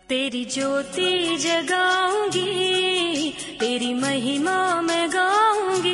तेरी ज्योति जगाऊंगी, तेरी महिमा मैं गाऊंगी।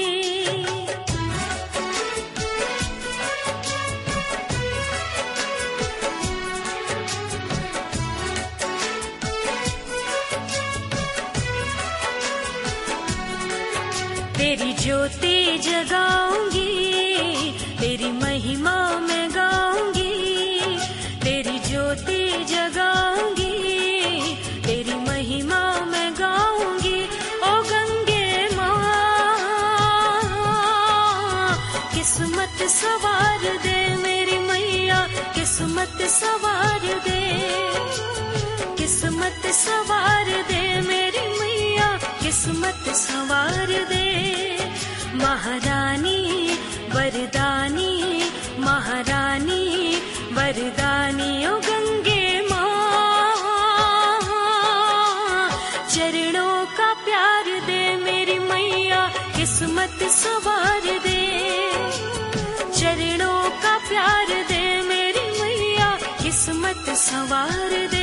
तेरी ज्योति जगाऊंगी, तेरी महिमा मैं गाऊंगी। तेरी ज्योति जगाऊंगी, तेरी महिमा मैं गाऊंगी। ओ गंगे माँ, किस्मत सवार दे मेरी मैया, किस्मत सवार दे, किस्मत सवार दे मेरी मैया, किस्मत सवार दे। महारानी वरदानी, महारानी वरदानी, ओ गंगे माँ, चरणों का प्यार दे मेरी मैया, किस्मत सवार दे। चरणों का प्यार दे मेरी मैया, किस्मत सवार दे।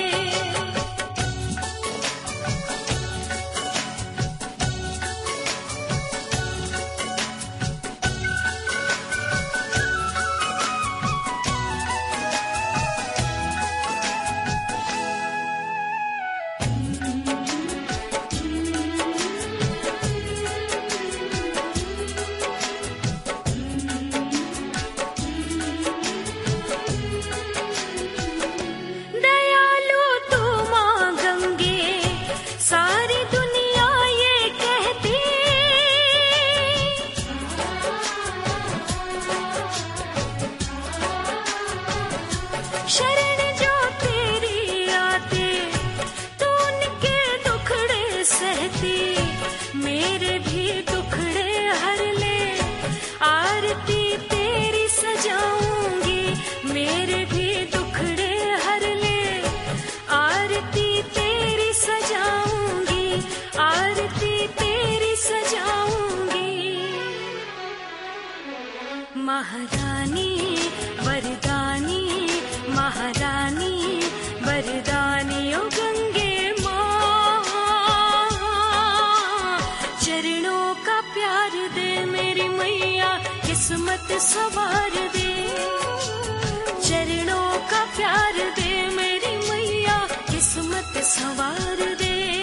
शरण जो तेरी आते, तू उनके दुखड़े सहती, मेरे भी दुखड़े हर ले। आरती तेरी सजाऊंगी, मेरे भी दुखड़े हर ले। आरती तेरी सजाऊंगी, आरती तेरी सजाऊंगी। महारानी वरदानी, महारानी वरदानी, ओ गंगे माँ, चरणों का प्यार दे मेरी मैया, किस्मत सवार दे। चरणों का प्यार दे मेरी मैया, किस्मत सवार दे।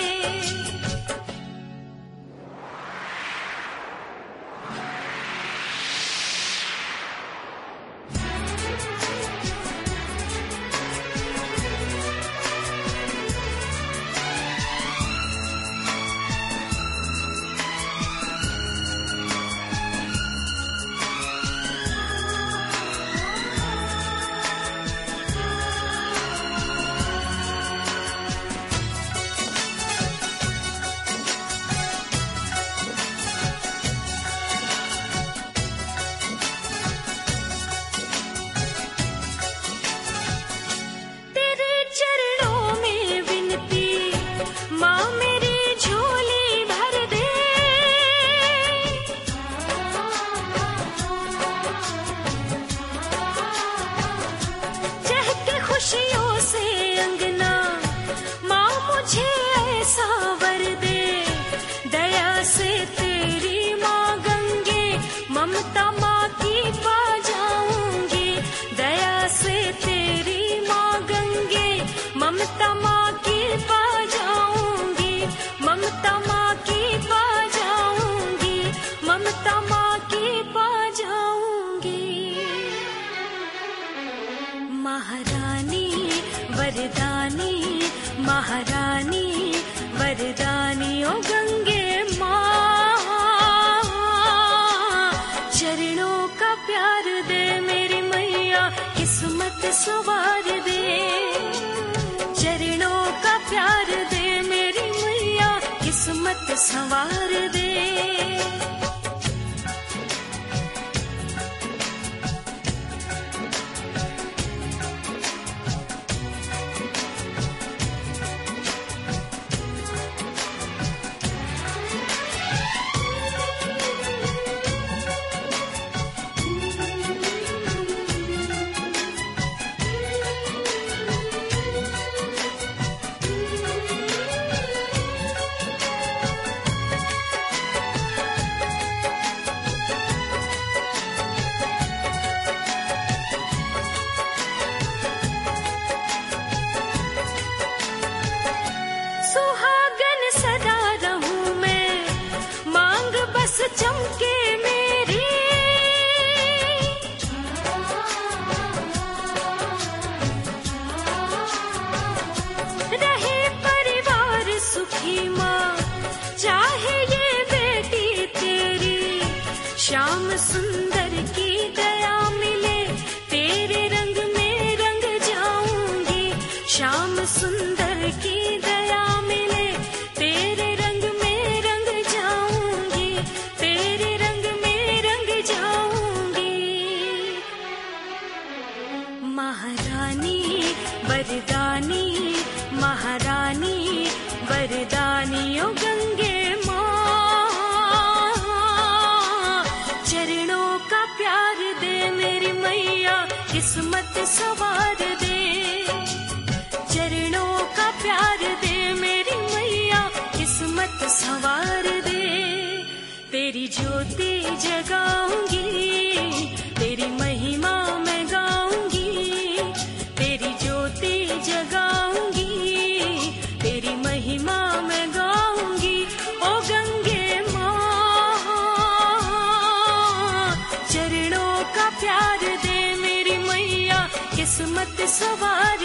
खुशियों से अंगना माँ मुझे ऐसा वर दे। दया से तेरी माँ गंगे, ममता माँ की पा जाऊंगी। दया से तेरी माँ गंगे, ममता माँ की पा जाऊंगी। ममता माँ की पा जाऊंगी, ममता माँ की पा जाऊंगी। महारानी वरदानी, महारानी वरदानी, ओ गंगे माँ, चरणों का प्यार दे मेरी मैया, किस्मत सवार दे। चरणों का प्यार दे मेरी मैया, किस्मत सवार दे। श्याम सुंदर की दया मिले, तेरे रंग में रंग जाऊंगी, तेरे रंग में रंग जाऊंगी। महारानी वरदानी, महारानी वरदानी ओ गंगे माँ, चरणों का प्यार दे मेरी मैया, किस्मत सवार दे। चरणों का प्यार दे मेरी मैया, किस्मत सवार दे। तेरी ज्योति जगाऊंगी, तेरी महिमा मैं गाऊंगी, तेरी ज्योति जगाऊंगी, तेरी महिमा मैं गाऊंगी। ओ गंगे माँ, चरणों का प्यार दे मेरी मैया, किस्मत सवार